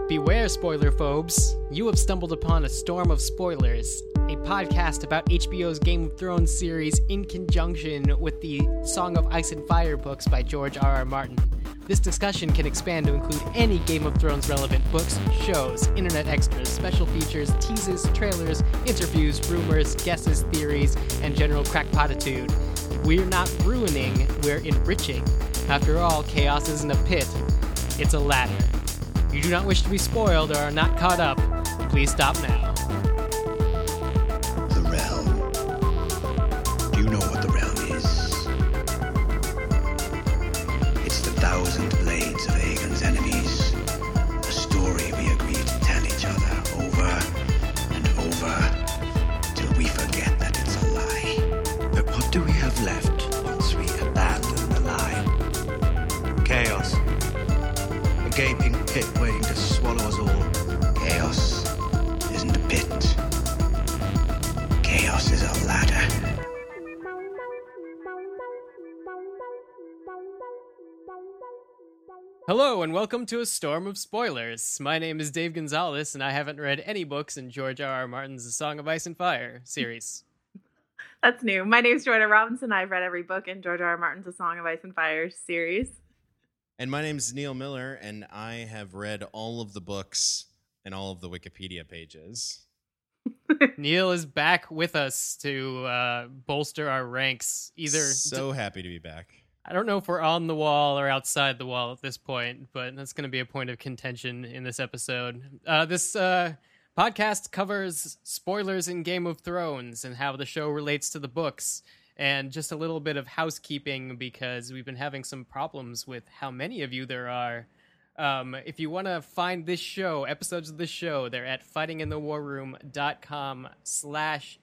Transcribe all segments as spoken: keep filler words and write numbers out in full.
Beware, spoiler phobes. You have stumbled upon a storm of spoilers, a podcast about H B O's Game of Thrones series in conjunction with the Song of Ice and Fire books by George R R. Martin. This discussion can expand to include any Game of Thrones relevant books, shows, internet extras, special features, teases, trailers, interviews, rumors, guesses, theories, and general crackpotitude. We're not ruining, we're enriching. After all, chaos isn't a pit, it's a ladder. If you do not wish to be spoiled or are not caught up, please stop now. The realm. Do you know what the realm is? It's the thousand blades of Aegon's enemies. A story we agree to tell each other over and over till we forget that it's a lie. But what do we have left once we abandon the lie? Chaos. A gaping pit waiting to swallow us all. Chaos isn't a pit. Chaos is a ladder. Hello and welcome to a storm of spoilers. My name is Dave Gonzalez and I haven't read any books in George R R. Martin's The Song of Ice and Fire series. That's new. My name's Jordan Robinson. I've read every book in George R R. Martin's The Song of Ice and Fire series. And my name's Neil Miller, and I have read all of the books and all of the Wikipedia pages. Neil is back with us to uh, bolster our ranks. Either So happy to be back. I don't know if we're on the wall or outside the wall at this point, but that's going to be a point of contention in this episode. Uh, this uh, podcast covers spoilers in Game of Thrones and how the show relates to the books. And just a little bit of housekeeping because we've been having some problems with how many of you there are. Um, if you want to find this show, episodes of this show, they're at fightinginthewarroom.com slash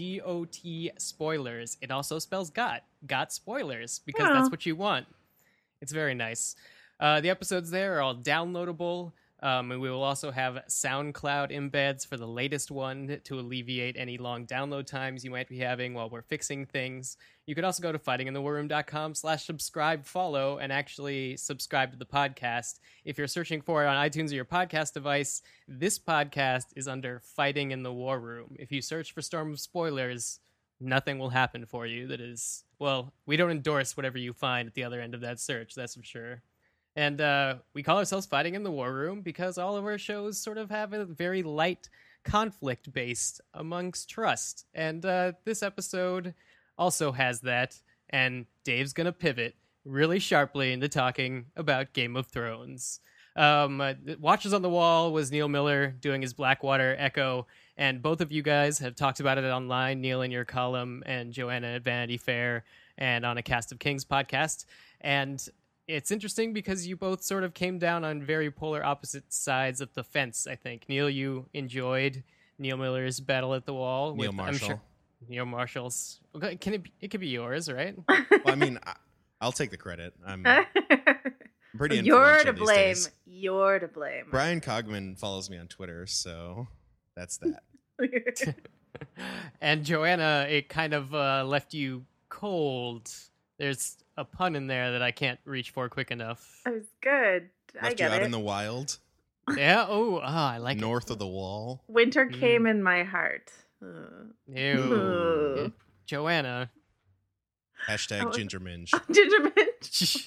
G-O-T spoilers. It also spells got, got spoilers, because Oh. that's what you want. It's very nice. Uh, the episodes there are all downloadable. Um, and we will also have SoundCloud embeds for the latest one to alleviate any long download times you might be having while we're fixing things. You could also go to fightinginthewarroom.com slash subscribe, follow, and actually subscribe to the podcast. If you're searching for it on iTunes or your podcast device, this podcast is under Fighting in the War Room. If you search for Storm of Spoilers, nothing will happen for you. That is, well, we don't endorse whatever you find at the other end of that search, that's for sure. And uh, we call ourselves Fighting in the War Room because all of our shows sort of have a very light conflict based amongst trust. And uh, this episode also has that. And Dave's going to pivot really sharply into talking about Game of Thrones. Um, uh, Watchers on the Wall was Neil Miller doing his Blackwater Echo. And both of you guys have talked about it online, Neil in your column and Joanna at Vanity Fair and on a Cast of Kings podcast. And it's interesting because you both sort of came down on very polar opposite sides of the fence, I think. Neil, you enjoyed Neil Miller's Battle at the Wall. Neil with, Marshall. I'm sure, Neil Marshall's. Okay, can it? Be, it could be yours, right? Well, I mean, I, I'll take the credit. I'm pretty You're influential to these blame. days. You're to blame. Brian Cogman follows me on Twitter, so that's that. And Joanna, it kind of uh, left you cold. There's a pun in there that I can't reach for quick enough. It was good. I Left you get out it. in the wild, Yeah. Oh, ah, I like north of the wall. Winter Mm. came in my heart. Uh. it. Ew. Ooh. Joanna. Hashtag was- ginger minge. Ginger Minch.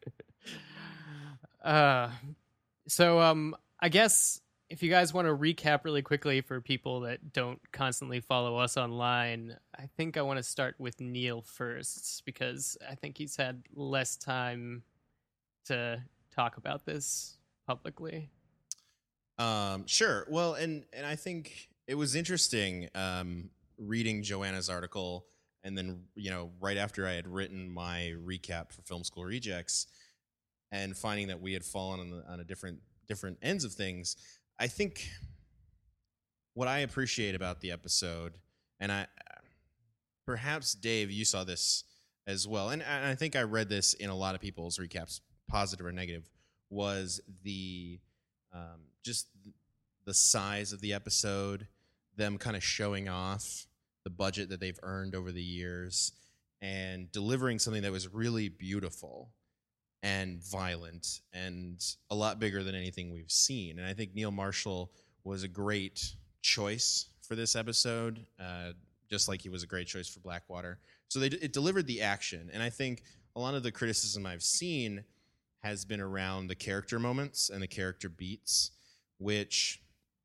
uh, so, um, I guess if you guys want to recap really quickly for people that don't constantly follow us online, I think I want to start with Neil first because I think he's had less time to talk about this publicly. Um, sure. Well, and and I think it was interesting um, reading Joanna's article, and then you know right after I had written my recap for Film School Rejects, and finding that we had fallen on, the, on a different different ends of things. I think what I appreciate about the episode, and I perhaps Dave, you saw this as well, and, and I think I read this in a lot of people's recaps, positive or negative, was the um, just the size of the episode, them kind of showing off the budget that they've earned over the years, and delivering something that was really beautiful. and violent and a lot bigger than anything we've seen. And I think Neil Marshall was a great choice for this episode, uh, just like he was a great choice for Blackwater. So they, it delivered the action. And I think a lot of the criticism I've seen has been around the character moments and the character beats, which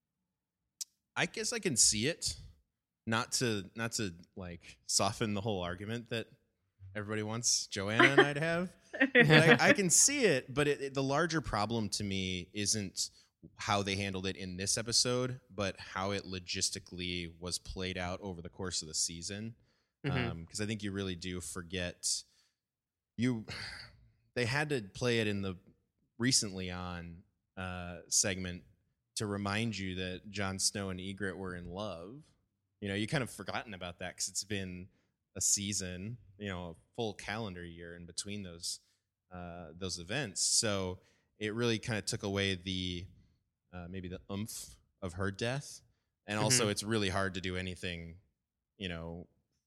I guess I can see it. Not to not to like soften the whole argument that everybody wants Joanna and I to have. But I, I can see it, but it, it, the larger problem to me isn't how they handled it in this episode, but how it logistically was played out over the course of the season. Because Mhm. um, I think you really do forget you. They had to play it in the recently on uh, segment to remind you that Jon Snow and Ygritte were in love. You know, you kind of forgotten about that because it's been a season, you know, a full calendar year in between those uh, those events. So it really kind of took away the uh, maybe the oomph of her death, and also Mhm. it's really hard to do anything, you know,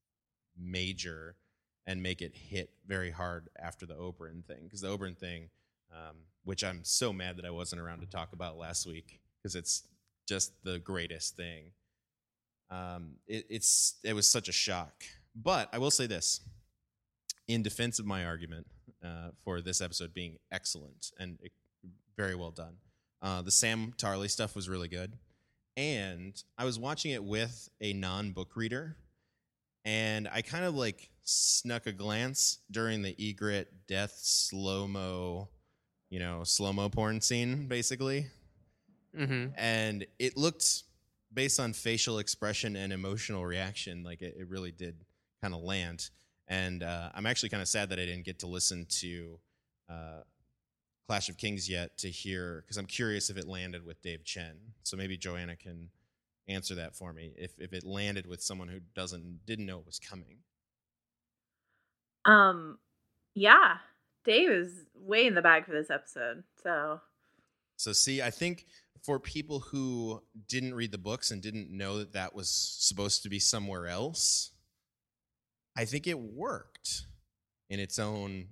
major and make it hit very hard after the Oberyn thing, because the Oberyn thing, um, which I'm so mad that I wasn't around to talk about last week, because it's just the greatest thing. Um, it, it's it was such a shock. But I will say this, in defense of my argument uh, for this episode being excellent and it, very well done, uh, the Sam Tarley stuff was really good. And I was watching it with a non-book reader, and I kind of like snuck a glance during the Ygritte death slow-mo, you know, slow-mo porn scene, basically. Mhm. And it looked, based on facial expression and emotional reaction, like it, it really did kind of land. And uh, I'm actually kind of sad that I didn't get to listen to uh, Clash of Kings yet to hear, because I'm curious if it landed with Dave Chen. So maybe Joanna can answer that for me, if if it landed with someone who doesn't didn't know it was coming. Um, yeah, Dave is way in the bag for this episode. So So see, I think for people who didn't read the books and didn't know that that was supposed to be somewhere else, I think it worked in its own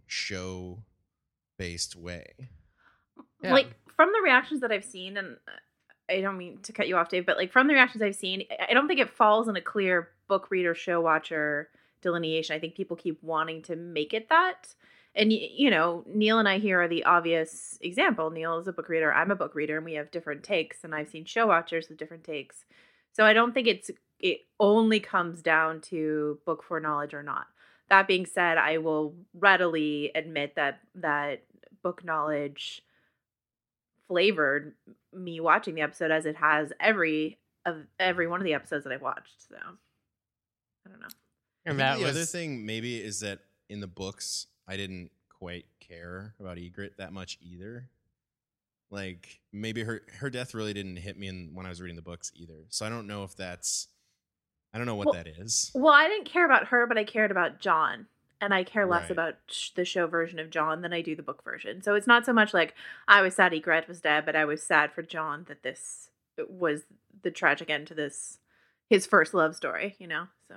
show-based way. Yeah. like from the reactions that I've seen, and I don't mean to cut you off, Dave, but like from the reactions I've seen, I don't think it falls in a clear book reader, show watcher delineation. I think people keep wanting to make it that. And, y- you know, Neil and I here are the obvious example. Neil is a book reader. I'm a book reader, and we have different takes. And I've seen show watchers with different takes. So I don't think it's it only comes down to book foreknowledge or not. That being said, I will readily admit that that book knowledge flavored me watching the episode, as it has every of every one of the episodes that I've watched. So I don't know. I And think that the was other thing maybe is that in the books, I didn't quite care about Ygritte that much either. Like maybe her her death really didn't hit me in, when I was reading the books either. So I don't know if that's I don't know what Well- that is. Well, I didn't care about her, but I cared about John. And I care less Right. about sh- the show version of John than I do the book version. So it's not so much like I was sad Ygritte was dead, but I was sad for John that this was the tragic end to this, his first love story, you know? So,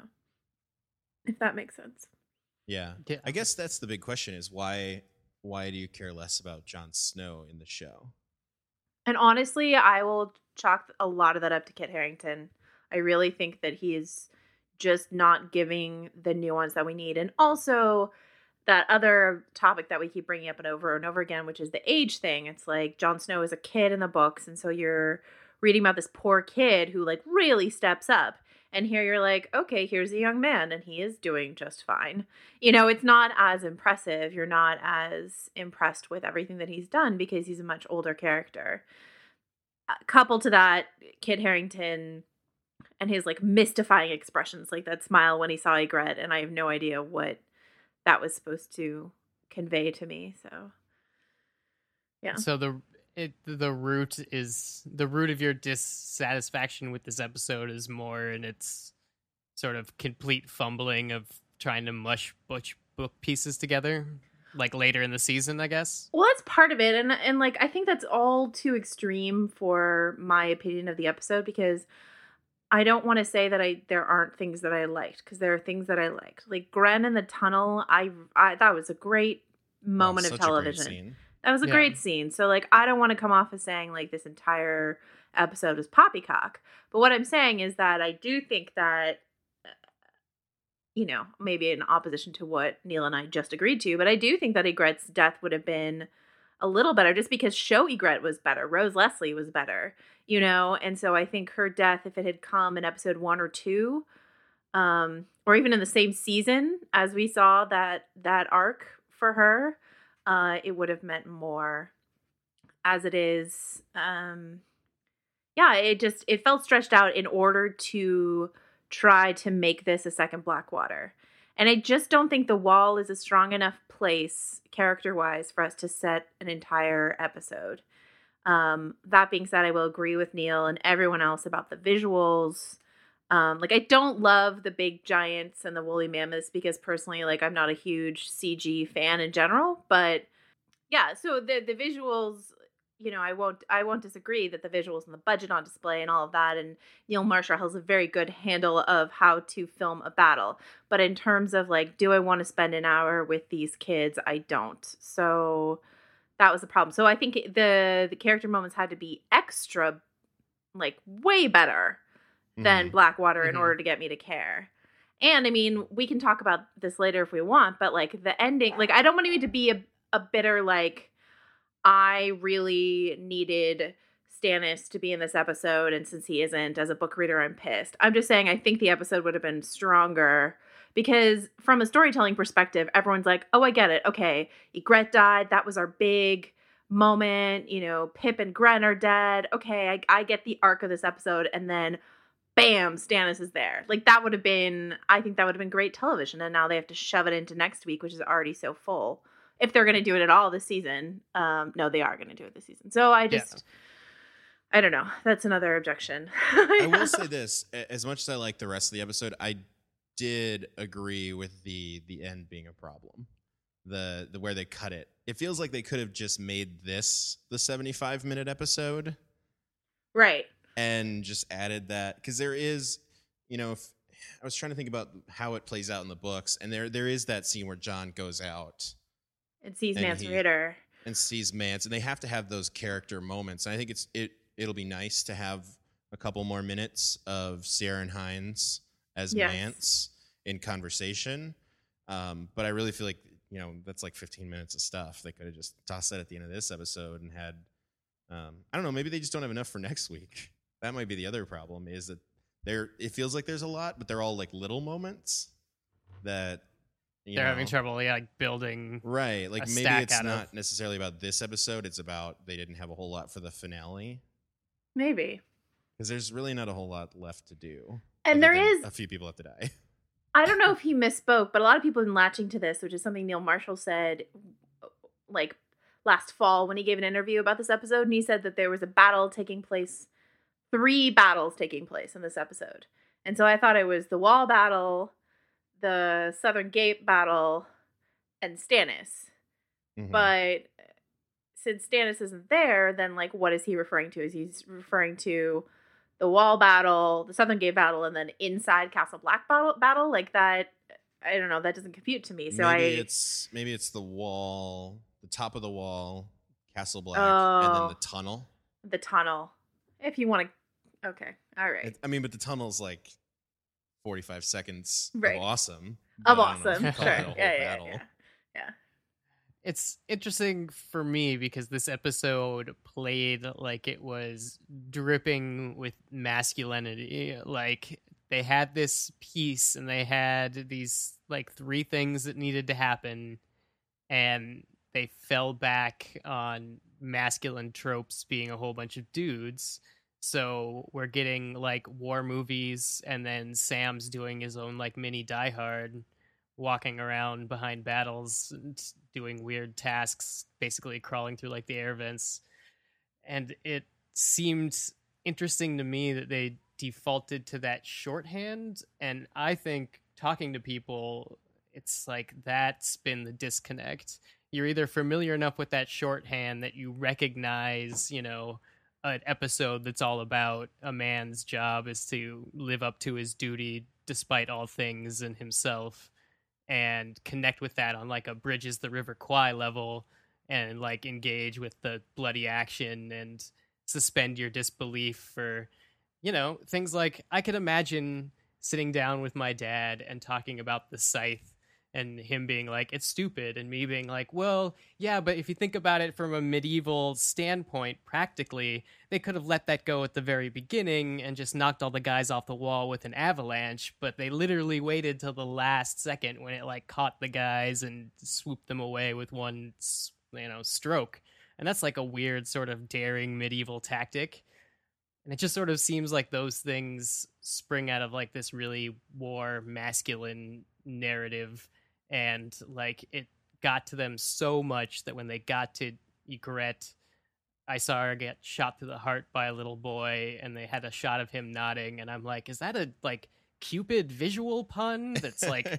if that makes sense. Yeah. Yeah. I guess that's the big question is why why do you care less about Jon Snow in the show? And honestly, I will chalk a lot of that up to Kit Harington. I really think that he is just not giving the nuance that we need. And also that other topic that we keep bringing up and over and over again, which is the age thing. It's like Jon Snow is a kid in the books. And so you're reading about this poor kid who like really steps up. And here you're like, okay, here's a young man and he is doing just fine. You know, it's not as impressive. You're not as impressed with everything that he's done because he's a much older character. Uh, coupled to that, Kit Harington and his like mystifying expressions, like that smile when he saw Ygritte, and I have no idea what that was supposed to convey to me. So, yeah. So the it the root is the root of your dissatisfaction with this episode is more in its sort of complete fumbling of trying to mush butch book pieces together, like later in the season, I guess. Well, that's part of it, and and like I think that's all too extreme for my opinion of the episode, because I don't want to say that I there aren't things that I liked, because there are things that I liked. Like Gren in the tunnel, I I that was a great moment Wow, of such a great television. scene. That was a Yeah. great scene. So like I don't want to come off as saying like this entire episode was poppycock. But what I'm saying is that I do think that uh, you know, maybe in opposition to what Neil and I just agreed to, but I do think that Ygritte's death would have been a little better just because show Ygritte was better. Rose Leslie was better, you know? And so I think her death, if it had come in episode one or two, um, or even in the same season as we saw that that arc for her, uh, it would have meant more. As it is, um, yeah, it just it felt stretched out in order to try to make this a second Blackwater. And I just don't think The Wall is a strong enough place, character-wise, for us to set an entire episode. Um, that being said, I will agree with Neil and everyone else about the visuals. Um, like, I don't love the big giants and the woolly mammoths because personally, like, I'm not a huge C G fan in general. But yeah, so the the visuals, you know, I won't I won't disagree that the visuals and the budget on display and all of that, and Neil Marshall has a very good handle of how to film a battle. But in terms of like, do I want to spend an hour with these kids? I don't. So that was the problem. So I think the the character moments had to be extra, like way better than Mhm. Blackwater in Mhm. order to get me to care. And I mean, we can talk about this later if we want, but like the ending, like I don't want you to be a, a bitter, like, I really needed Stannis to be in this episode, and since he isn't, as a book reader, I'm pissed. I'm just saying I think the episode would have been stronger because from a storytelling perspective, everyone's like, oh, I get it. Okay, Ygritte died. That was our big moment. You know, Pip and Gren are dead. Okay, I, I get the arc of this episode. And then, bam, Stannis is there. Like, that would have been, I think that would have been great television. And now they have to shove it into next week, which is already so full. If they're going to do it at all this season. Um, no, they are going to do it this season. So I just, yeah. I don't know. That's another objection. I will say this: a- as much as I like the rest of the episode, I did agree with the the end being a problem. The the where they cut it. It feels like they could have just made this the seventy-five minute episode, right? and just added that because there is, you know, if, I was trying to think about how it plays out in the books, and there there is that scene where John goes out It sees And Mance he- Raider. and sees Mance, and they have to have those character moments. And I think it's it it'll be nice to have a couple more minutes of Ciaran Hinds as Yes. Mance in conversation. Um, but I really feel like, you know, that's like fifteen minutes of stuff. They could have just tossed that at the end of this episode and had, um, I don't know, maybe they just don't have enough for next week. That might be the other problem, is that there it feels like there's a lot, but they're all like little moments that you They're know, having trouble, yeah, like building. Right. Like a maybe stack it's out not of- necessarily about this episode. It's about they didn't have a whole lot for the finale Maybe. because there's really not a whole lot left to do. And other there than is, a few people have to die. I don't know if he misspoke, but a lot of people have been latching to this, which is something Neil Marshall said like last fall when he gave an interview about this episode. And he said that there was a battle taking place, three battles taking place in this episode. And so I thought it was the Wall battle, the Southern Gate battle, and Stannis. Mhm. But since Stannis isn't there, then like what is he referring to? Is he's referring to the Wall battle, the Southern Gate battle, and then inside Castle Black battle? battle? Like that, I don't know. That doesn't compute to me. So maybe I, it's maybe it's the wall, the top of the wall, Castle Black, and then Oh. the tunnel. the tunnel. If you want to, okay, all right. It- I mean, but the tunnel's like forty-five seconds Right. of awesome. Of but I don't know if awesome, you sure. call it a whole Yeah, yeah, battle. yeah, yeah. It's interesting for me because this episode played like it was dripping with masculinity. Like they had this piece and they had these like three things that needed to happen, and they fell back on masculine tropes being a whole bunch of dudes. So we're getting like war movies, and then Sam's doing his own like mini Die Hard, walking around behind battles and doing weird tasks, basically crawling through like the air vents. And it seemed interesting to me that they defaulted to that shorthand. And I think talking to people, it's like that's been the disconnect. You're either familiar enough with that shorthand that you recognize, you know, an episode that's all about a man's job is to live up to his duty despite all things and himself. and connect with that on like a Bridges the River Kwai level, and like engage with the bloody action and suspend your disbelief for, you know, things like I could imagine sitting down with my dad and talking about the scythe and him being like, it's stupid, and me being like, well, yeah, but if you think about it from a medieval standpoint, practically, they could have let that go at the very beginning and just knocked all the guys off the wall with an avalanche, but they literally waited till the last second when it like caught the guys and swooped them away with one, you know, stroke. And that's like a weird sort of daring medieval tactic. And it just sort of seems like those things spring out of like this really war masculine narrative. And like it got to them so much that when they got to Ygritte, I saw her get shot through the heart by a little boy, and they had a shot of him nodding, and I'm like, is that a like Cupid visual pun that's like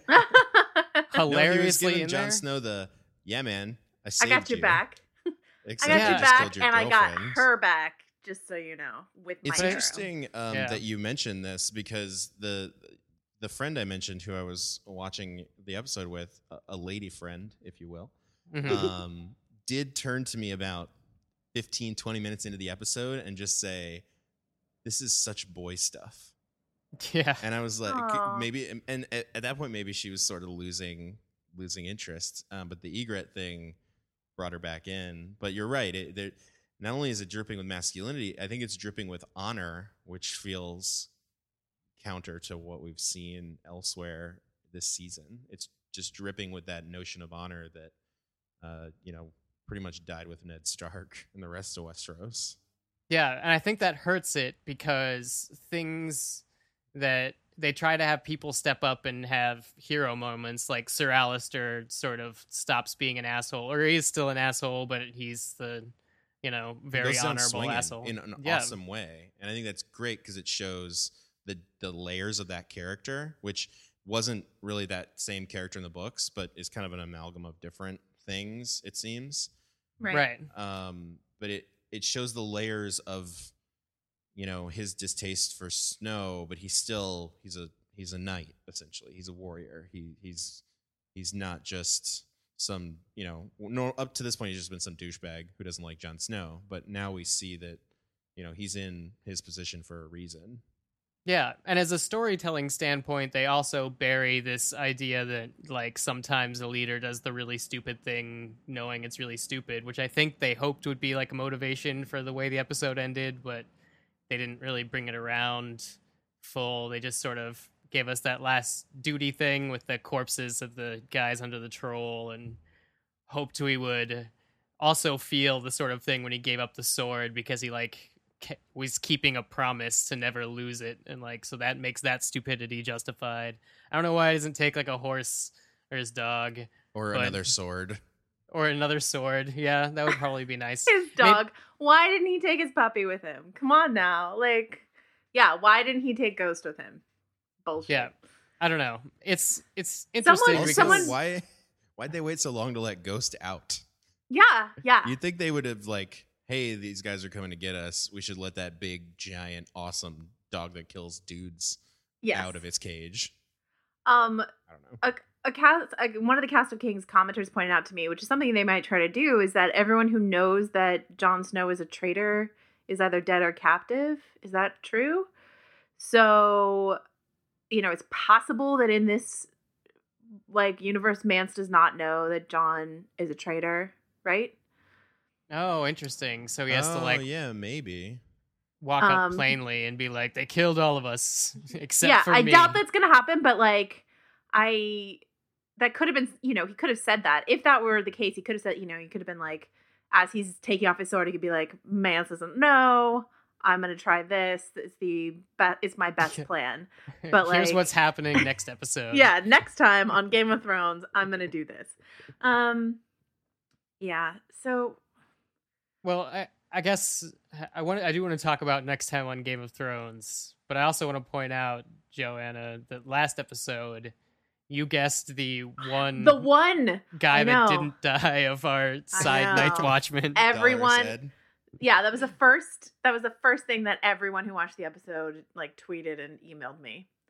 hilariously no, he was in Jon there? Snow the yeah man I I saved got your you. back. Except I got Yeah. your you just back, killed your and I got girlfriend. her back. Just so you know, with my It's arrow. interesting um, Yeah. that you mentioned this, because the the friend I mentioned who I was watching the episode with, a, a lady friend, if you will, Mhm. um, did turn to me about fifteen, twenty minutes into the episode and just say, this is such boy stuff. Yeah. And I was like, Aw. maybe, and, and at, at that point, maybe she was sort of losing losing interest. Um, but the Ygritte thing brought her back in. But you're right. It, there, not only is it dripping with masculinity, I think it's dripping with honor, which feels counter to what we've seen elsewhere this season. It's just dripping with that notion of honor that, uh, you know, pretty much died with Ned Stark and the rest of Westeros. Yeah, and I think that hurts it because things that they try to have people step up and have hero moments, like Sir Alistair sort of stops being an asshole, or he's still an asshole, but he's the, you know, very Goes down honorable swinging asshole in an yeah. awesome way, and I think that's great because it shows the the layers of that character, which wasn't really that same character in the books, but is kind of an amalgam of different things. It seems, Right. Right. um, but it it shows the layers of, you know, his distaste for snow, but he's still he's a he's a knight essentially. He's a warrior. He he's he's not just some, you know, no, up to this point he's just been some douchebag who doesn't like Jon Snow, but now we see that, you know, he's in his position for a reason. Yeah, and as a storytelling standpoint, they also bury this idea that like sometimes a leader does the really stupid thing knowing it's really stupid, which I think they hoped would be like a motivation for the way the episode ended, but they didn't really bring it around full. They just sort of gave us that last duty thing with the corpses of the guys under the troll and hoped we would also feel the sort of thing when he gave up the sword because he like ke- was keeping a promise to never lose it, and like so that makes that stupidity justified. I don't know why he doesn't take like a horse or his dog Or But- another sword. or another sword. Yeah, that would probably be nice. His dog. Why didn't he take his puppy with him? Come on now. Like, yeah, why didn't he take Ghost with him? Bullshit. Yeah, I don't know. It's it's interesting Someone- because someone- why why'd they wait so long to let Ghost out? Yeah, yeah. You'd think they would have like, hey, these guys are coming to get us. We should let that big, giant, awesome dog that kills dudes yes. out of its cage. Um, I don't know. a cast, a, one of the Cast of Kings commenters pointed out to me, which is something they might try to do, is that everyone who knows that Jon Snow is a traitor is either dead or captive. Is that true? So, you know, it's possible that in this like universe, Mance does not know that Jon is a traitor, right? oh, interesting. So he has oh, to like yeah, maybe. walk up Um, plainly and be like, "They killed all of us except yeah, for I me." doubt that's gonna happen, but like, I that could have been, you know, he could have said that. If that were the case, he could have said, you know, he could have been like, as he's taking off his sword, he could be like, Mance doesn't know. I'm gonna try this. It's the be- it's my best Yeah. plan. but, Here's like- what's happening next episode. Yeah, next time on Game of Thrones, I'm gonna do this. Um, yeah. So Well, I, I guess I want I do want to talk about next time on Game of Thrones, but I also want to point out, Joanna, that last episode you guessed the one the one guy I that know. didn't die of our side Night know. Watchman. everyone. Dollar said. Yeah, that was the first. That was the first thing that everyone who watched the episode like tweeted and emailed me.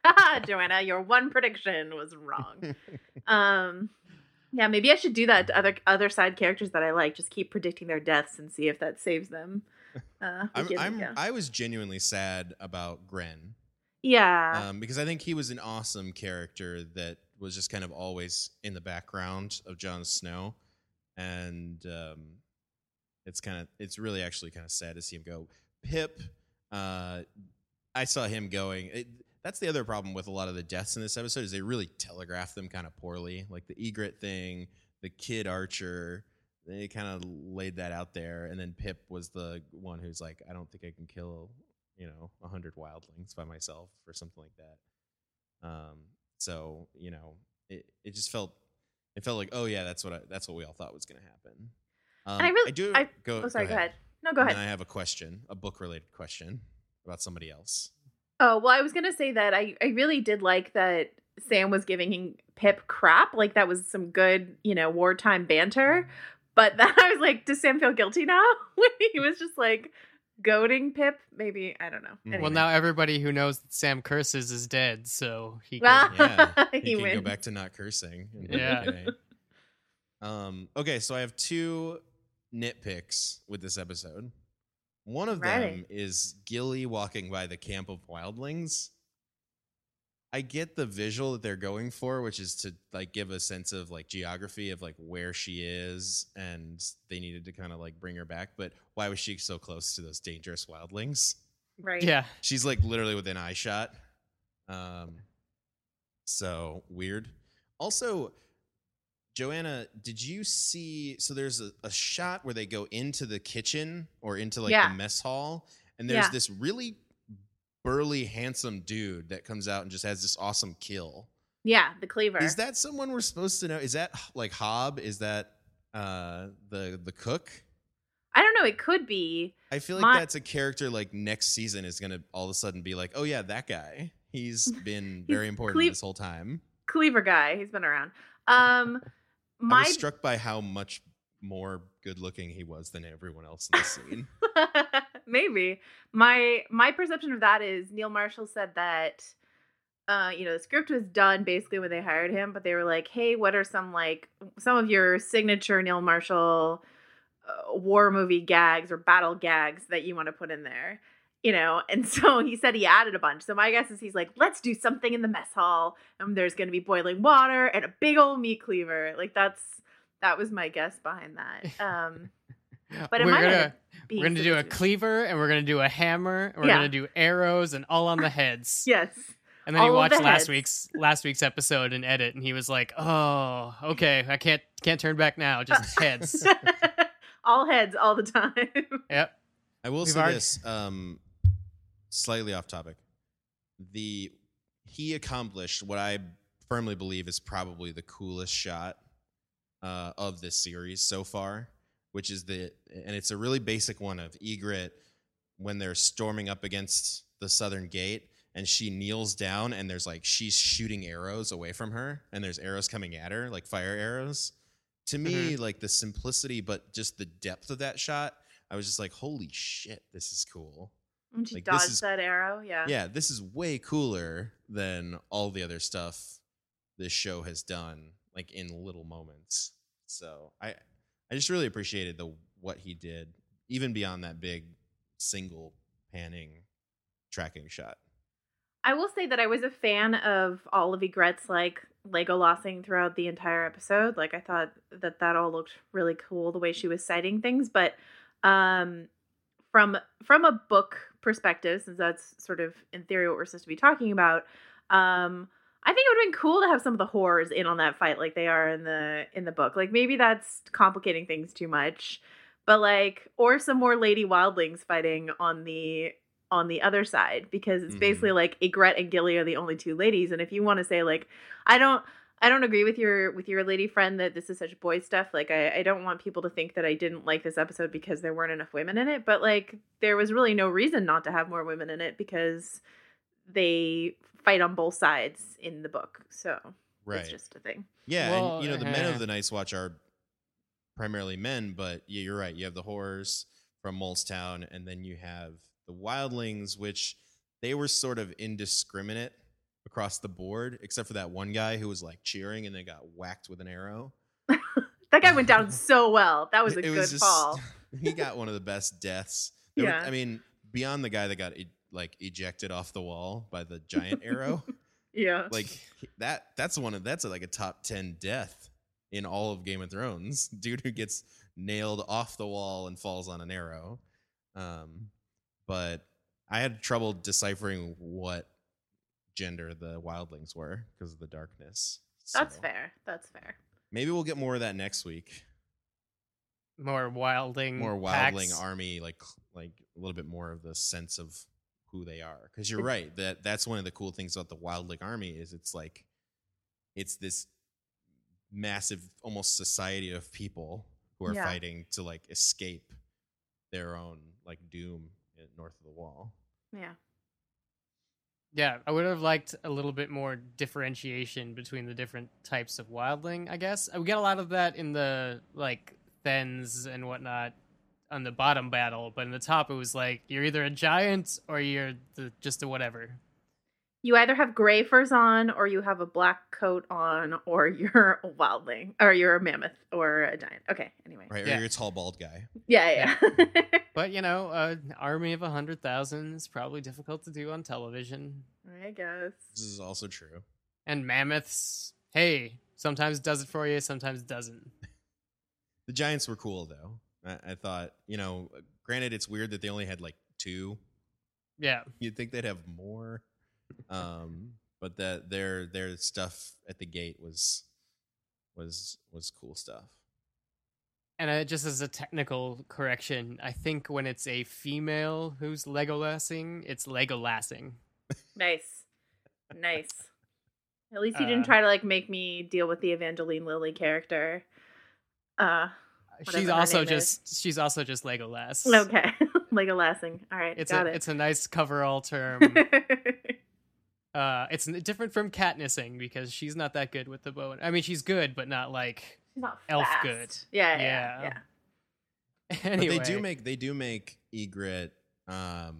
Joanna, your one prediction was wrong. um, yeah, maybe I should do that to other other side characters that I like. Just keep predicting their deaths and see if that saves them. Uh, I'm, week in, I'm week out. I was genuinely sad about Gren. yeah, Um, because I think he was an awesome character that was just kind of always in the background of Jon Snow, and um, it's kind of it's really actually kind of sad to see him go. Pip, uh, I saw him going. It, that's the other problem with a lot of the deaths in this episode is they really telegraph them kind of poorly, like the Egret thing, the kid Archer. They kind of laid that out there, and then Pip was the one who's like, I don't think I can kill, you know, a hundred wildlings by myself or something like that. Um, so you know, it, it just felt it felt like, oh yeah, that's what I, that's what we all thought was going to happen. Um, and I really, I do. I, go. oh, sorry. go Go ahead. ahead. No, go And ahead. then I have a question, a book related question about somebody else. Oh, well, I was going to say that I, I really did like that Sam was giving Pip crap. Like, that was some good, you know, wartime banter. But then I was like, does Sam feel guilty now? When he was just like goading Pip? Maybe, I don't know. Mm. Anyway. Well, now everybody who knows that Sam curses is dead, so he can. Ah, Yeah, he, he can wins. go back to not cursing. and be Yeah. okay. Um. Okay, so I have two nitpicks with this episode. One of them Right. is Gilly walking by the camp of wildlings. I get the visual that they're going for, which is to like give a sense of like geography of like where she is, and they needed to kind of like bring her back. But why was she so close to those dangerous wildlings? Right. Yeah. She's like literally within eye shot. Um, so weird. Also, Joanna, did you see? So there's a, a shot where they go into the kitchen or into like Yeah. the mess hall, and there's Yeah. this really burly, handsome dude that comes out and just has this awesome kill. Yeah, the cleaver. Is that someone we're supposed to know? Is that like Hobb? Is that uh, the the cook? I don't know. It could be. I feel like My- that's a character like next season is gonna all of a sudden be like, oh yeah, that guy. He's been He's very important cle- this whole time. Cleaver guy. He's been around. Um, I my was struck by how much more good looking he was than everyone else in the scene. maybe my my perception of that is Neil Marshall said that uh you know the script was done basically when they hired him, but they were like, hey, what are some like some of your signature Neil Marshall uh, war movie gags or battle gags that you want to put in there, you know? And so he said he added a bunch. So my guess is he's like, let's do something in the mess hall, and there's going to be boiling water and a big old meat cleaver. Like that's that was my guess behind that. Um but it we're might gonna have been we're gonna do a supposed to be- cleaver, and we're gonna do a hammer, and we're Yeah. gonna do arrows, and all on the heads. Yes. And then he all of watched the last heads. week's last week's episode and edit, and he was like, "Oh, okay, I can't can't turn back now. Just heads." all heads all the time. Yep. I will We've say already- this, um, slightly off topic. The he accomplished what I firmly believe is probably the coolest shot uh, of this series so far, which is the and it's a really basic one of Egret when they're storming up against the southern gate, and she kneels down, and there's like she's shooting arrows away from her, and there's arrows coming at her like fire arrows. To me, like the simplicity, but just the depth of that shot, I was just like, holy shit, this is cool. And she Like, this dodged is- that arrow. Yeah. Yeah, this is way cooler than all the other stuff this show has done, like in little moments. So I I just really appreciated the what he did, even beyond that big single panning tracking shot. I will say that I was a fan of all of Egret's like Legolasing throughout the entire episode. Like I thought that that all looked really cool the way she was citing things, but um from from a book perspective, since that's sort of in theory what we're supposed to be talking about, um I think it would have been cool to have some of the horrors in on that fight like they are in the in the book. Like maybe that's complicating things too much, but like or some more lady wildlings fighting on the on the other side, because it's Mhm. basically like Egret and Gilly are the only two ladies. And if you want to say like, I don't, I don't agree with your with your lady friend that this is such boy stuff. Like I, I don't want people to think that I didn't like this episode because there weren't enough women in it. But like there was really no reason not to have more women in it because they fight on both sides in the book. So Right. it's just a thing. Yeah, Well, and you know the men uh, of the Night's Watch are primarily men, but yeah, you're right. You have the horrors from Molestown, and then you have the wildlings, which they were sort of indiscriminate across the board, except for that one guy who was like cheering and then got whacked with an arrow. That guy went down so well. That was a It good was just- fall. He got one of the best deaths. There Yeah. were- I mean, beyond the guy that got e- like ejected off the wall by the giant arrow, Yeah. like that. That's one of that's like a top ten death in all of Game of Thrones. Dude who gets nailed off the wall and falls on an arrow. Um, but I had trouble deciphering what gender the wildlings were because of the darkness. That's So fair. That's fair. Maybe we'll get more of that next week. More wildling, More packs. wildling army, like like a little bit more of the sense of who they are. Because you're right that that's one of the cool things about the wildling army is it's like it's this massive, almost society of people who are Yeah. fighting to like escape their own like doom at north of the wall. Yeah. Yeah, I would have liked a little bit more differentiation between the different types of wildling, I guess. We get a lot of that in the, like, Thens and whatnot on the bottom battle, but in the top it was like, you're either a giant or you're the, just a whatever. You either have gray furs on, or you have a black coat on, or you're a wildling, or you're a mammoth, or a giant. Okay, anyway. Right? Yeah. Or you're a tall, bald guy. Yeah, yeah. But, you know, an army of one hundred thousand is probably difficult to do on television. I guess. This is also true. And mammoths, hey, sometimes does it for you, sometimes doesn't. The Giants were cool, though. I, I thought, you know, granted, it's weird that they only had like two. Yeah. You'd think they'd have more. Um, but that their their stuff at the gate was was was cool stuff. And uh, just as a technical correction, I think when it's a female who's Legolassing, it's Legolassing. Nice. Nice. At least he Uh, didn't try to like make me deal with the Evangeline Lilly character. Uh She's Whatever her also name just she's also just Legolas. okay. Legolassing. All right. It's got a it. it's a nice coverall term. uh, it's n- different from Katnissing because she's not that good with the bow. I mean, she's good, but not like She's not elf fast. good. Yeah, yeah, Yeah. yeah. anyway. But they do make they do make Ygritte um,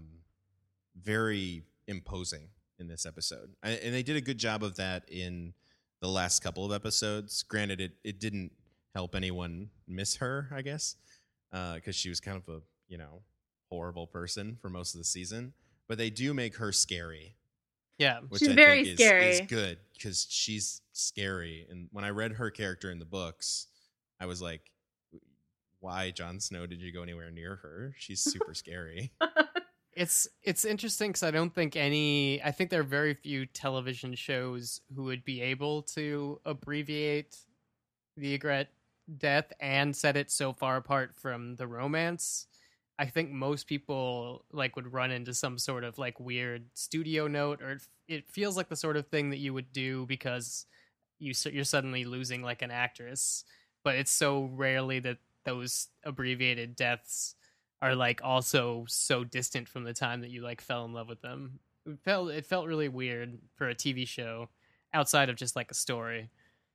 very imposing in this episode, I, and they did a good job of that in the last couple of episodes. Granted, it it didn't help anyone miss her, I guess, because uh, she was kind of a you know horrible person for most of the season. But they do make her scary. yeah. Which She's I very think is, scary. is good because she's scary. And when I read her character in the books, I was like, why, Jon Snow, did you go anywhere near her? She's super scary. It's it's interesting because I don't think any. I think there are very few television shows who would be able to abbreviate the Ygritte death and set it so far apart from the romance. I think most people like would run into some sort of like weird studio note, or it, it feels like the sort of thing that you would do because you s- you're suddenly losing like an actress. But it's so rarely that those abbreviated deaths are like also so distant from the time that you like fell in love with them. It felt it felt really weird for a T V show outside of just like a story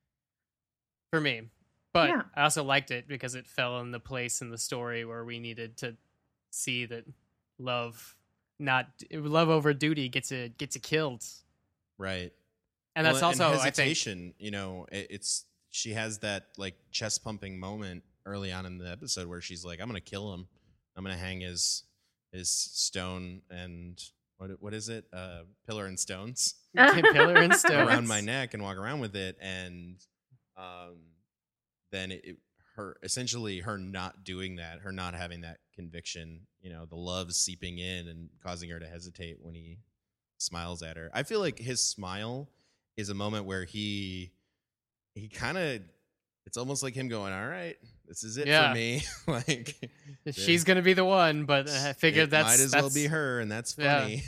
for me. But Yeah. I also liked it because it fell in the place in the story where we needed to see that love not love over duty gets it gets it killed. Right. And that's Well, also I think hesitation. You know, it, it's she has that like chest pumping moment early on in the episode where she's like, "I'm gonna kill him. I'm gonna hang his his stone and what what is it? Uh, pillar and stones Pillar and Stones around my neck and walk around with it." And um, then it, it her essentially her not doing that, her not having that conviction. You know, the love seeping in and causing her to hesitate when he smiles at her. I feel like his smile is a moment where he he kind of it's almost like him going, "All right, this is it Yeah. for me." Like She's gonna be the one, but I figured it that's might as that's, well be her, and that's Yeah. funny.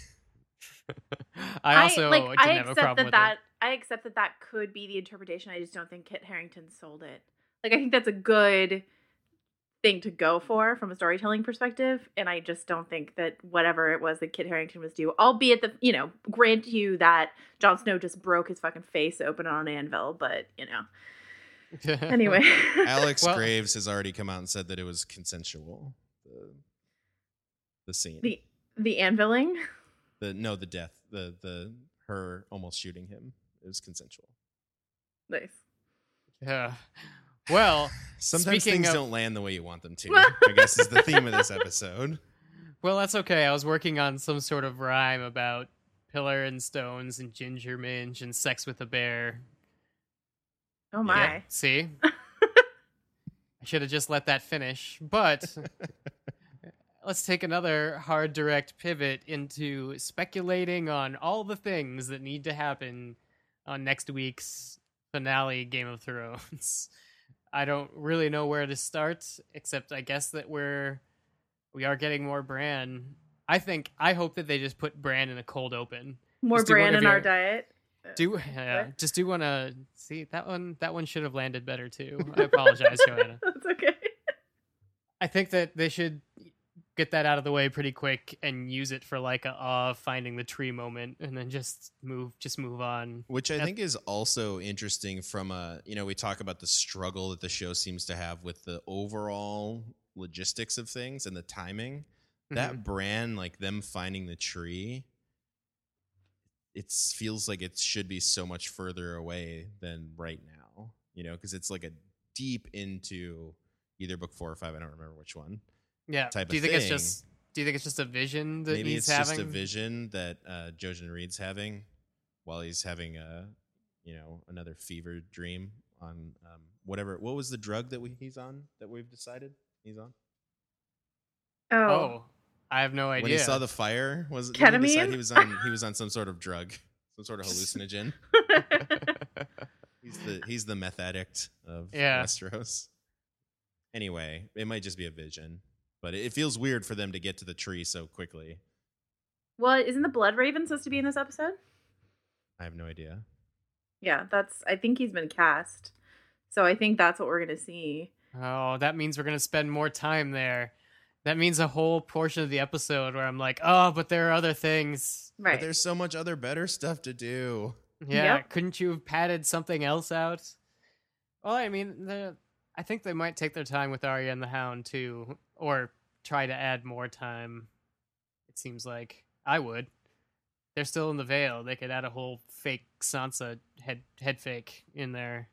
I also like, didn't I have a accept problem that with that it. I accept that that could be the interpretation. I just don't think Kit Harington sold it. Like I think that's a good thing to go for from a storytelling perspective, and I just don't think that whatever it was that Kit Harington was due, albeit the you know, grant you that Jon Snow just broke his fucking face open on an anvil, but you know. Anyway. Alex Well- Graves has already come out and said that it was consensual. The, the scene, the the anviling. the no, the death, the the her almost shooting him. It was consensual. Nice. Yeah. Well, Sometimes speaking things of- don't land the way you want them to. I guess is the theme of this episode. Well, that's okay. I was working on some sort of rhyme about pillar and stones and ginger minge and sex with a bear. Oh my. Yeah, see? I should have just let that finish. But let's take another hard direct pivot into speculating on all the things that need to happen on next week's finale Game of Thrones. I don't really know where to start, except I guess that we're we are getting more Bran. I think I hope that they just put Bran in a cold open. More Just do Bran one of in our your- diet. Do uh, just do want to see that one? That one should have landed better too. I apologize, Joanna. That's okay. I think that they should get that out of the way pretty quick and use it for like a uh, finding the tree moment, and then just move, just move on. Which I Yep. think is also interesting from a, you know, we talk about the struggle that the show seems to have with the overall logistics of things and the timing. That Mhm. Bran, like them finding the tree, it feels like it should be so much further away than right now, you know, because it's like a deep into either book four or five. I don't remember which one. Yeah. type do you of think it's thing. just? Do you think it's just a vision that Maybe he's it's having? just a vision that uh, Jojen Reed's having while he's having a, you know, another fever dream on um, whatever. What was the drug that we, he's on that we've decided he's on? Oh. Oh, I have no idea. When he saw the fire, was did he decide Ketamine? he was on he was on some sort of drug, some sort of hallucinogen. He's the he's the meth addict of Yeah. Westeros. Anyway, it might just be a vision, but it feels weird for them to get to the tree so quickly. Well, isn't the Blood Raven supposed to be in this episode? I have no idea. Yeah, that's. I think he's been cast, so I think that's what we're gonna see. Oh, that means we're gonna spend more time there. That means a whole portion of the episode where I'm like, oh, but there are other things. Right. But there's so much other better stuff to do. Yeah, Yep. couldn't you have padded something else out? Well, I mean, the, I think they might take their time with Arya and the Hound too, or try to add more time. It seems like I would. They're still in the Vale. They could add a whole fake Sansa head head fake in there.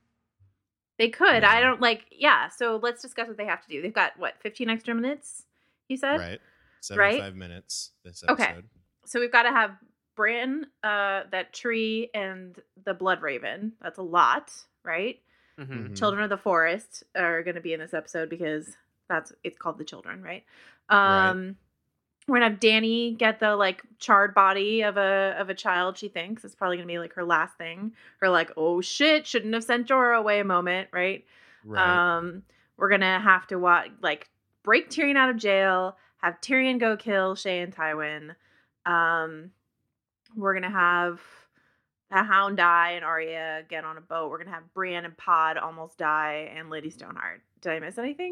They could. Yeah. I don't like. Yeah. So let's discuss what they have to do. They've got what, fifteen extra minutes? You said. Right. seventy-five minutes this Okay. episode. So we've got to have Bran, uh, that tree, and the Blood Raven. That's a lot, right? hmm Mhm. Children of the Forest are going to be in this episode because that's it's called the Children, right? Right. Um, we're gonna have Dany get the like charred body of a of a child. She thinks it's probably gonna be like her last thing. Her like, oh shit, shouldn't have sent Jorah away moment, right? Right. Um, we're gonna have to watch like break Tyrion out of jail, have Tyrion go kill Shay and Tywin. Um, we're gonna have the Hound die and Arya get on a boat. We're gonna have Brienne and Pod almost die and Lady Stoneheart. Did I miss anything?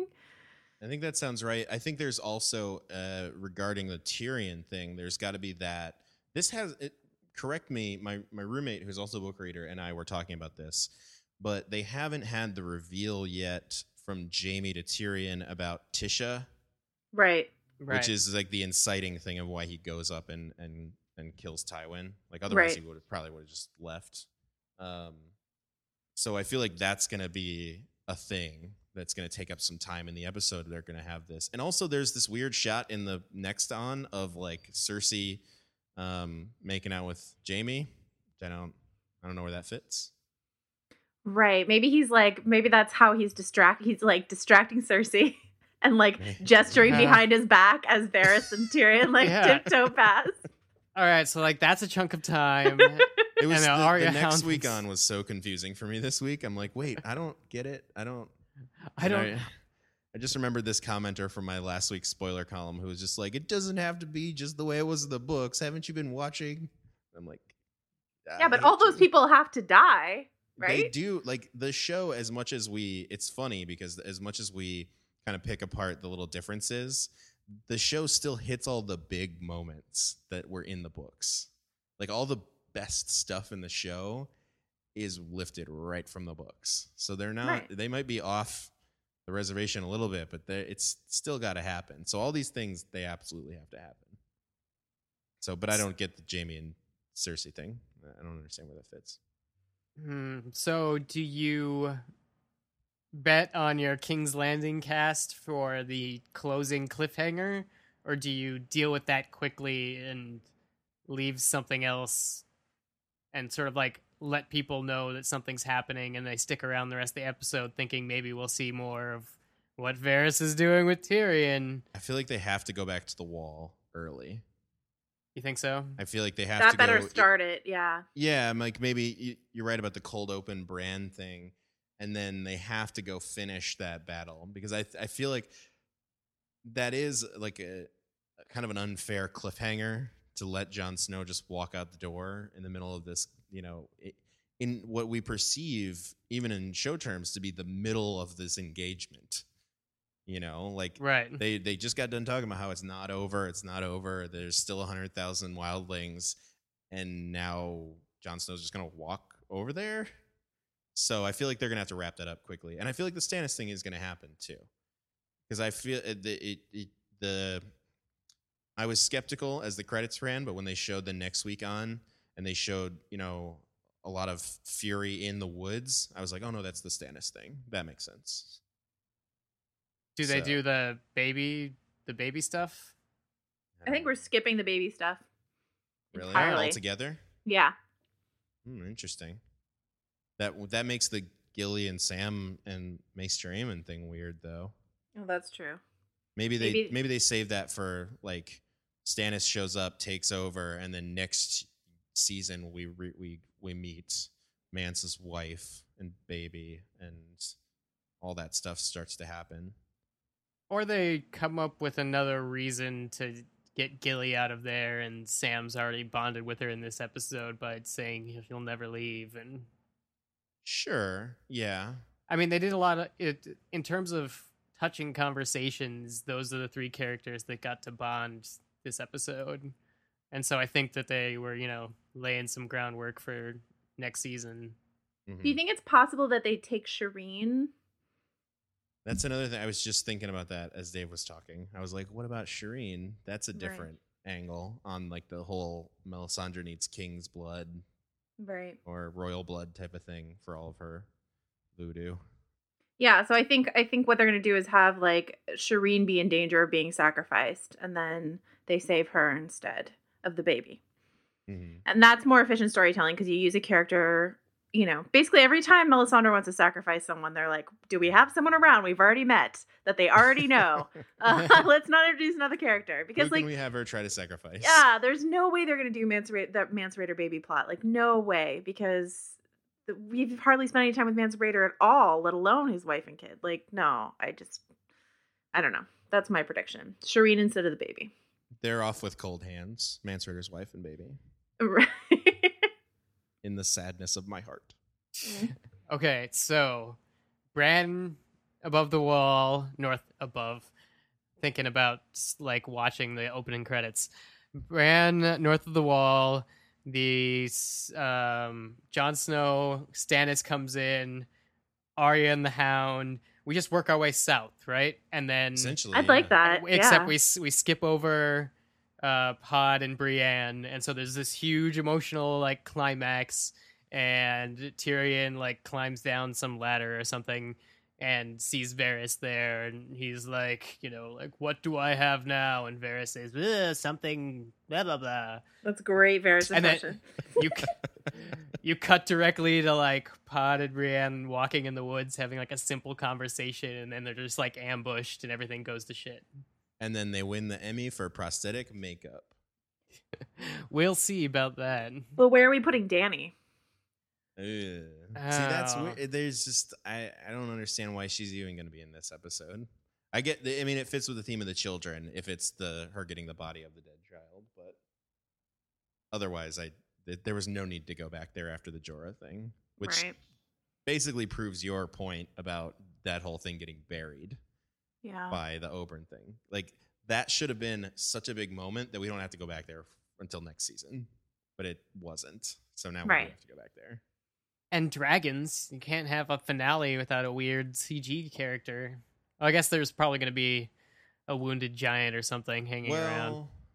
I think that sounds right. I think there's also uh, regarding the Tyrion thing. There's got to be that. This has it. Correct me. My my roommate, who's also a book reader, and I were talking about this, but they haven't had the reveal yet from Jaime to Tyrion about Tisha, Right. Right. which is like the inciting thing of why he goes up and and and kills Tywin. Like otherwise Right. he would have probably would have just left. Um, so I feel like that's gonna be a thing that's gonna take up some time in the episode. They're gonna have this, and also there's this weird shot in the next on of like Cersei um, making out with Jaime. I don't I don't know where that fits. Right. Maybe he's like, maybe that's how he's distract. He's like distracting Cersei and like gesturing Yeah. behind his back as Varys and Tyrion like Yeah. tiptoe past. All right, so like that's a chunk of time. It was And, the, uh, the Arya next Hound week was- on was so confusing for me this week. I'm like, wait, I don't get it. I don't. I And don't. I, I just remembered this commenter from my last week's spoiler column who was just like, it doesn't have to be just the way it was in the books. Haven't you been watching? I'm like, Yeah, but I all those do. people have to die, They right? do. Like the show, as much as we, it's funny because as much as we kind of pick apart the little differences, the show still hits all the big moments that were in the books. Like all the best stuff in the show is lifted right from the books. So they're not, Right. they might be off the reservation a little bit, but they- it's still got to happen. So all these things, they absolutely have to happen. So, but I don't get the Jaime and Cersei thing. I don't understand where that fits. Hmm. So, do you bet on your King's Landing cast for the closing cliffhanger, or do you deal with that quickly and leave something else and sort of like let people know that something's happening and they stick around the rest of the episode thinking maybe we'll see more of what Varys is doing with Tyrion? I feel like they have to go back to the wall early. You think so? I feel like they have That to better go, start it, yeah. Yeah, I'm like maybe you, you're right about the cold open Bran thing, and then they have to go finish that battle because I I feel like that is like a, a kind of an unfair cliffhanger to let Jon Snow just walk out the door in the middle of this, you know, in what we perceive even in show terms to be the middle of this engagement. You know, like right. they they just got done talking about how it's not over, it's not over. There's still one hundred thousand wildlings, and now Jon Snow's just going to walk over there. So I feel like they're going to have to wrap that up quickly. And I feel like the Stannis thing is going to happen too. Because I feel it, it, it, the I was skeptical as the credits ran, but when they showed the next week on and they showed, you know, a lot of fury in the woods, I was like, oh no, that's the Stannis thing. That makes sense. Do they So- do the baby the baby stuff? I think we're skipping the baby stuff. really entirely. all together. Yeah. Hmm, interesting. That that makes the Gilly and Sam and Maester Aemon thing weird, though. Oh, that's true. Maybe they Maybe- maybe they save that for like Stannis shows up, takes over, and then next season we re, we we meet Mance's wife and baby, and all that stuff starts to happen. Or they come up with another reason to get Gilly out of there, and Sam's already bonded with her in this episode by saying he'll never leave. And Sure, yeah. I mean, they did a lot of it in terms of touching conversations. Those are the three characters that got to bond this episode, and so I think that they were, you know, laying some groundwork for next season. Mhm. Do you think it's possible that they take Shireen? That's another thing. I was just thinking about that as Dave was talking. I was like, what about Shireen? That's a Right. different angle on like the whole Melisandre needs king's blood Right. or royal blood type of thing for all of her voodoo. Yeah, so I think I think what they're gonna do is have like Shireen be in danger of being sacrificed, and then they save her instead of the baby. Mm-hmm. And that's more efficient storytelling because you use a character, you know, basically every time Melisandre wants to sacrifice someone, they're like, do we have someone around we've already met that they already know? uh, let's not introduce another character. Because, Who can like, we have her try to sacrifice? yeah, there's no way they're going to do Mance Ra- that Mance Rayder baby plot. Like, no way. Because th- we've hardly spent any time with Mance Rayder at all, let alone his wife and kid. Like, no, I just, I don't know. That's my prediction. Shireen instead of the baby. They're off with cold hands. Mance Rayder's wife and baby. Right. In the sadness of my heart. Okay, so Bran above the wall, north above. Thinking about like watching the opening credits. Bran north of the wall. The um, Jon Snow, Stannis comes in. Arya and the Hound. We just work our way south, right? And then Essentially, I'd yeah. like that. except yeah. we we skip over uh, Pod and Brienne, and so there's this huge emotional like climax, and Tyrion like climbs down some ladder or something and sees Varys there, and he's like, you know, like, what do I have now? And Varys says, "Ugh, something blah blah blah. That's great, Varys And then- impression. You c- you cut directly to like Pod and Brienne walking in the woods having like a simple conversation, and then they're just like ambushed and everything goes to shit. And then they win the Emmy for prosthetic makeup. We'll see about that. Well, where are we putting Dany? Ugh. See, that's Oh. weird. There's just I, I don't understand why she's even going to be in this episode. I get the, I mean, it fits with the theme of the children if it's the her getting the body of the dead child, but otherwise, I th- there was no need to go back there after the Jorah thing, which Right. basically proves your point about that whole thing getting buried Yeah. by the Oberyn thing. Like that should have been such a big moment that we don't have to go back there f- until next season, but it wasn't. So now we Right. do have to go back there. And dragons. You can't have a finale without a weird C G character. Well, I guess there's probably going to be a wounded giant or something hanging around. Well,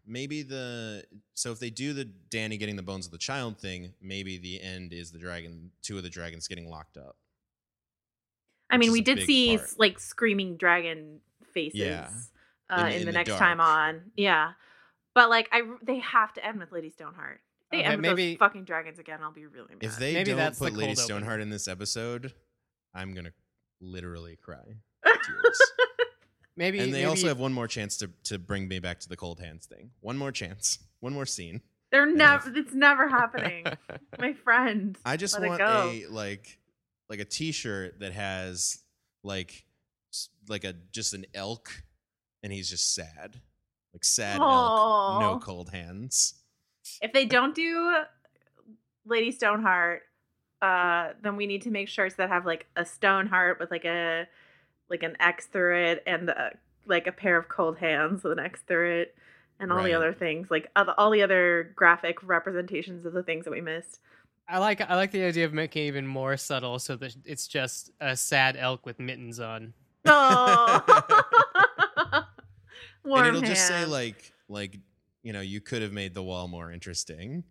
Maybe the so if they do the Danny getting the bones of the child thing, maybe the end is the dragon, two of the dragons getting locked up. I mean, is we a did big see part. like screaming dragon faces Yeah. uh, In- in, in the the next time dark. on. Yeah. But like, I they have to end with Lady Stoneheart. If they Okay, end with maybe- those fucking dragons again, I'll be really mad. If they Maybe don't that's the put Lady cold open. Stoneheart in this episode, I'm gonna literally cry tears. Maybe And they maybe, also have one more chance to to bring me back to the cold hands thing. One more chance. One more scene. They're And never. if- It's never happening, my friend. I just Let it want go. a like like a T-shirt that has like s- like a just an elk, and he's just sad, like sad elk, no Aw. cold hands. If they don't do Lady Stoneheart, uh, then we need to make shirts that have like a stone heart with like a like an X through it, and uh like a pair of cold hands with an X through it, and all the Right. other things, like other, all the other graphic representations of the things that we missed. I like I like the idea of making it even more subtle, so that it's just a sad elk with mittens on. Oh, warm and it'll just say hands. like like you know, you could have made the wall more interesting.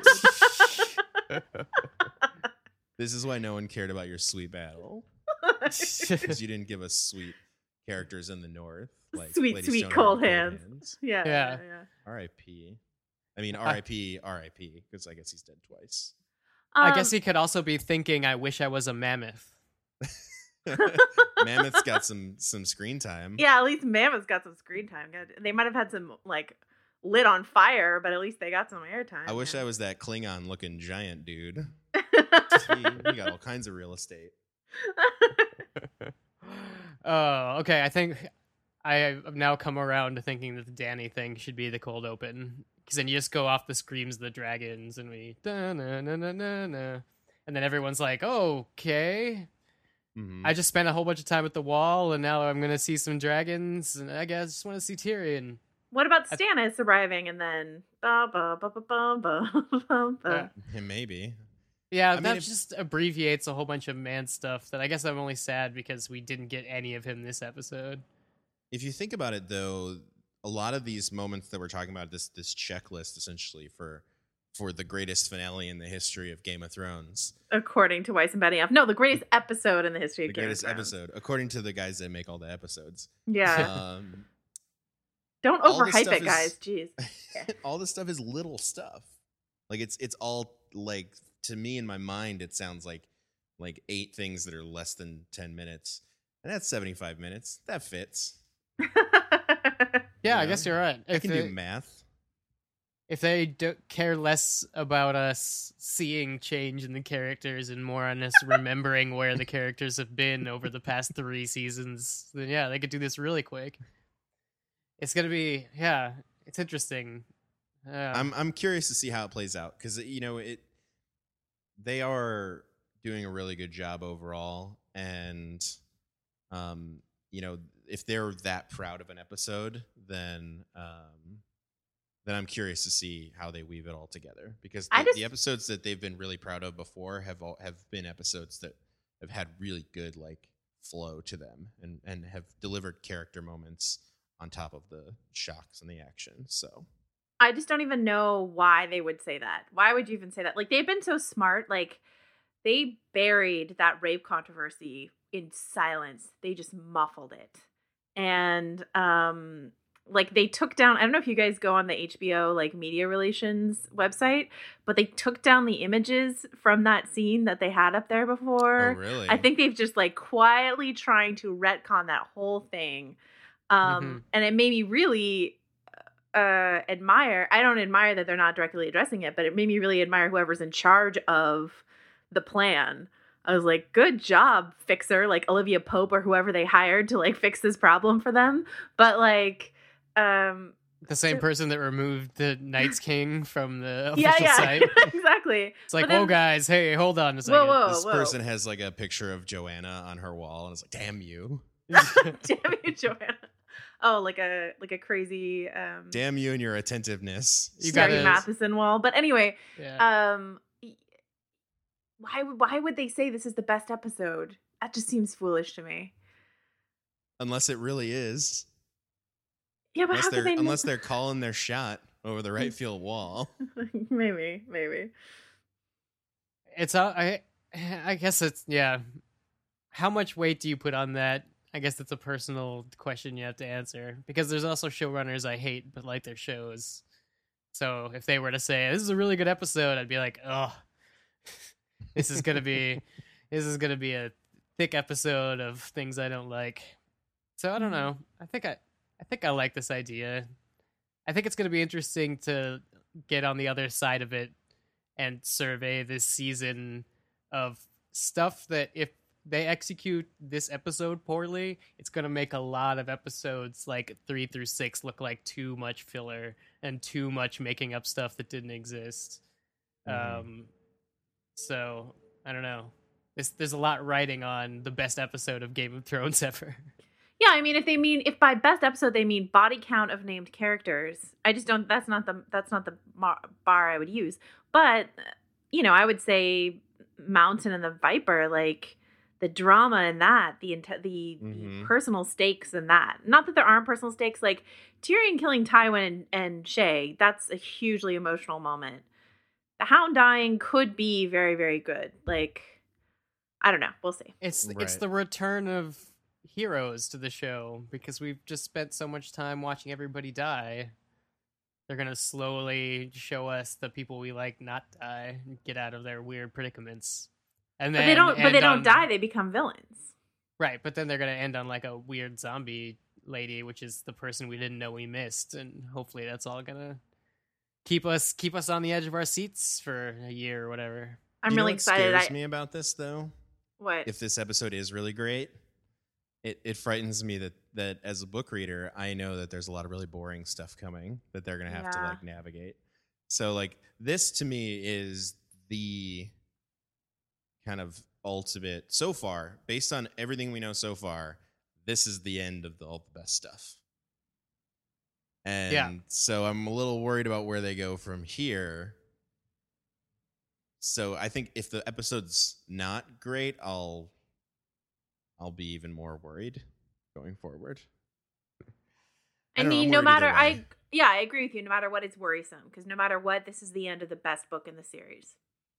This is why no one cared about your sweet battle, because you didn't give us sweet characters in the north, like Sweet, Lady sweet Stoneheart cold and hands. yeah, Yeah. yeah, yeah. R I P I mean, R I P R I P because I guess he's dead twice. I guess Um, he could also be thinking, "I wish I was a mammoth." Mammoth's got some some screen time. Yeah, at least Mammoth's got some screen time. Good. They might have had some like lit on fire, but at least they got some airtime. I wish I man. was that Klingon looking giant dude. he, he got all kinds of real estate. Oh, okay. I think I have now come around to thinking that the Danny thing should be the cold open, because then you just go off the screams of the dragons, and we da na na na na na, and then everyone's like, "Oh, okay." Mhm. I just spent a whole bunch of time at the wall, and now I'm gonna see some dragons, and I guess I just want to see Tyrion. What about Stannis arriving and then ba ba ba ba ba ba ba ba? Yeah, maybe. Yeah, I mean, that if- just abbreviates a whole bunch of man stuff. That I guess I'm only sad because we didn't get any of him this episode. If you think about it, though, a lot of these moments that we're talking about, this this checklist essentially for for the greatest finale in the history of Game of Thrones, According to Weiss and Benioff. No, the greatest episode in the history the of Game of greatest Thrones. episode, according to the guys that make all the episodes. Yeah. Um, Don't all this overhype stuff it, is- guys. Jeez. all this stuff is little stuff. Like it's it's all like, to me in my mind, it sounds like like eight things that are less than ten minutes, and that's seventy-five minutes. That fits. Yeah, I know? guess you're right. I If can they, do math. if they don't care less about us seeing change in the characters and more on us remembering where the characters have been over the past three seasons, then yeah, they could do this really quick. It's gonna be yeah, it's interesting. Yeah. I'm I'm curious to see how it plays out because you know it. They are doing a really good job overall, and um, you know, if they're that proud of an episode, then um, then I'm curious to see how they weave it all together. Because I the, just- the episodes that they've been really proud of before have all, have been episodes that have had really good like flow to them and and have delivered character moments on top of the shocks and the action. So. I just don't even know why they would say that. Why would you even say that? Like, they've been so smart. Like, they buried that rape controversy in silence. They just muffled it. And, um, like, they took down, I don't know if you guys go on the H B O, like, media relations website, but they took down the images from that scene that they had up there before. Oh, really? I think they've just, like, quietly trying to retcon that whole thing. Um, Mhm. And it made me really uh admire I don't admire that they're not directly addressing it, but it made me really admire whoever's in charge of the plan. I was like, good job, fixer, like Olivia Pope or whoever they hired to like fix this problem for them. But like um the same so- person that removed the Night's King from the official yeah, yeah, site. exactly. It's like, But then- whoa, guys, hey, hold on a second. Whoa, whoa, This whoa. person has like a picture of Joanna on her wall, and it's like, "Damn you, Damn you, Joanna. Oh, like a like a crazy um damn you, and your attentiveness." You Terry gotta- Matheson wall. But anyway, yeah. um why why would they say this is the best episode? That just seems foolish to me. Unless it really is. Yeah, but unless how they're could they? unless they're calling their shot over the right field wall. maybe, maybe. It's uh, I I guess it's yeah. How much weight do you put on that? I guess that's a personal question you have to answer, because there's also showrunners I hate but like their shows. So if they were to say this is a really good episode, I'd be like, oh, this is gonna be this is gonna be a thick episode of things I don't like. So I don't know. I think I I think I like this idea. I think it's gonna be interesting to get on the other side of it and survey this season of stuff that if they execute this episode poorly, it's going to make a lot of episodes like three through six look like too much filler and too much making up stuff that didn't exist. Mm-hmm. Um, so I don't know. There's, there's a lot riding on the best episode of Game of Thrones ever. Yeah, I mean, if they mean if by best episode they mean body count of named characters, I just don't. That's not the that's not the bar I would use. But you know, I would say Mountain and the Viper, like the drama in that, the the, mm-hmm. the personal stakes in that. Not that there aren't personal stakes. Like Tyrion killing Tywin and, and Shay, that's a hugely emotional moment. The Hound dying could be very very good. Like I don't know. We'll see. It's right. it's the return of heroes to the show, because we've just spent so much time watching everybody die. They're gonna slowly show us the people we like not die and get out of their weird predicaments. And then but they don't but they don't on, die, they become villains. Right, but then they're gonna end on like a weird zombie lady, which is the person we didn't know we missed, and hopefully that's all gonna keep us keep us on the edge of our seats for a year or whatever. I'm you really know what excited. Scares I... me about this though. What? If this episode is really great, it, it frightens me that, that as a book reader, I know that there's a lot of really boring stuff coming that they're going to have yeah. to like navigate. So like this to me is the kind of ultimate so far, based on everything we know so far, this is the end of the, all the best stuff. And yeah. so I'm a little worried about where they go from here. So I think if the episode's not great, I'll I'll be even more worried going forward. I, I mean, know, no matter I I yeah, I agree with you. No matter what, it's worrisome, because no matter what, this is the end of the best book in the series.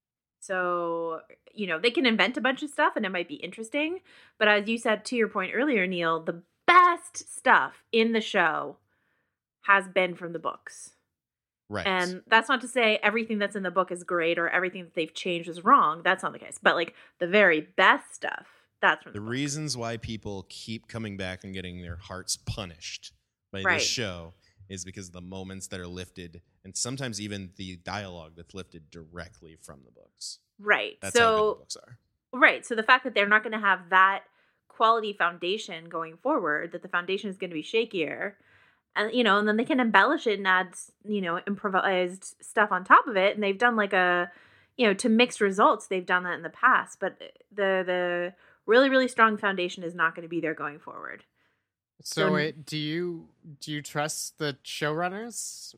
So, you know, they can invent a bunch of stuff and it might be interesting, but as you said to your point earlier, Neil, the best stuff in the show has been from the books. Right. And that's not to say everything that's in the book is great or everything that they've changed is wrong. That's not the case. But like the very best stuff, that's from the, the book. reasons why people keep coming back and getting their hearts punished by right. this show is because of the moments that are lifted, and sometimes even the dialogue that's lifted directly from the books. Right. That's so, how good the books are. Right. So the fact that they're not going to have that quality foundation going forward, that the foundation is going to be shakier. And, you know, and then they can embellish it and add, you know, improvised stuff on top of it. And they've done like a, you know, to mixed results. They've done that in the past. But the the really, really strong foundation is not going to be there going forward. So, so wait, do you do you trust the showrunners?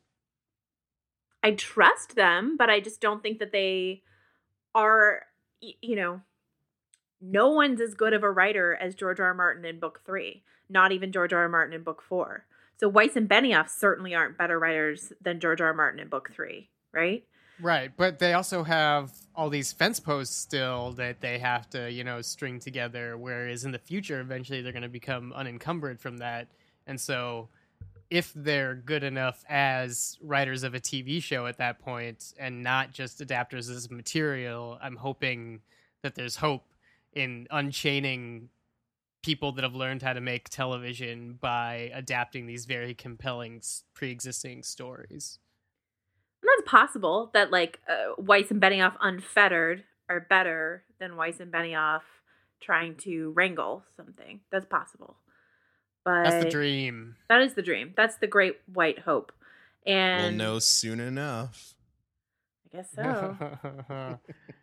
I trust them, but I just don't think that they are, you know, no one's as good of a writer as George R. R. Martin in book three. Not even George R. R. Martin in book four. So Weiss and Benioff certainly aren't better writers than George R. R. Martin in book three, right? Right, but they also have all these fence posts still that they have to, you know, string together, whereas in the future, eventually they're going to become unencumbered from that. And so if they're good enough as writers of a T V show at that point and not just adapters as material, I'm hoping that there's hope in unchaining people that have learned how to make television by adapting these very compelling pre-existing stories. And that's possible that like uh, Weiss and Benioff unfettered are better than Weiss and Benioff trying to wrangle something. That's possible. But that's the dream. That is the dream. That's the great white hope. And we'll know soon enough. I guess so.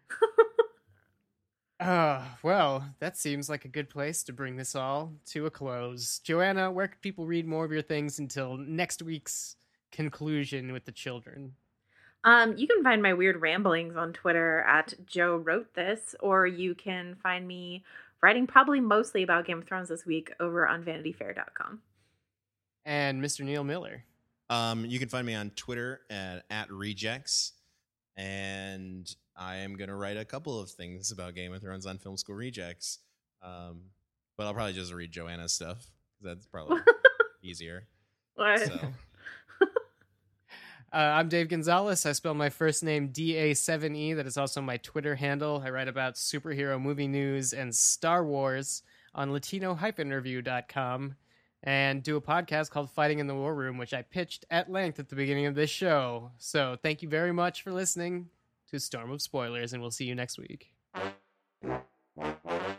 Uh, well, that seems like a good place to bring this all to a close. Joanna, where can people read more of your things until next week's conclusion with the children? Um, you can find my weird ramblings on Twitter at Joe Wrote This, or you can find me writing probably mostly about Game of Thrones this week over on vanity fair dot com. And Mister Neil Miller. Um, you can find me on Twitter at, at Rejects, and I am going to write a couple of things about Game of Thrones on Film School Rejects, um, but I'll probably just read Joanna's stuff, because that's probably easier. What? So. Uh, I'm Dave Gonzalez. I spell my first name D A seven E. That is also my Twitter handle. I write about superhero movie news and Star Wars on Latino Review dot com. And do a podcast called Fighting in the War Room, which I pitched at length at the beginning of this show. So thank you very much for listening to Storm of Spoilers, and we'll see you next week.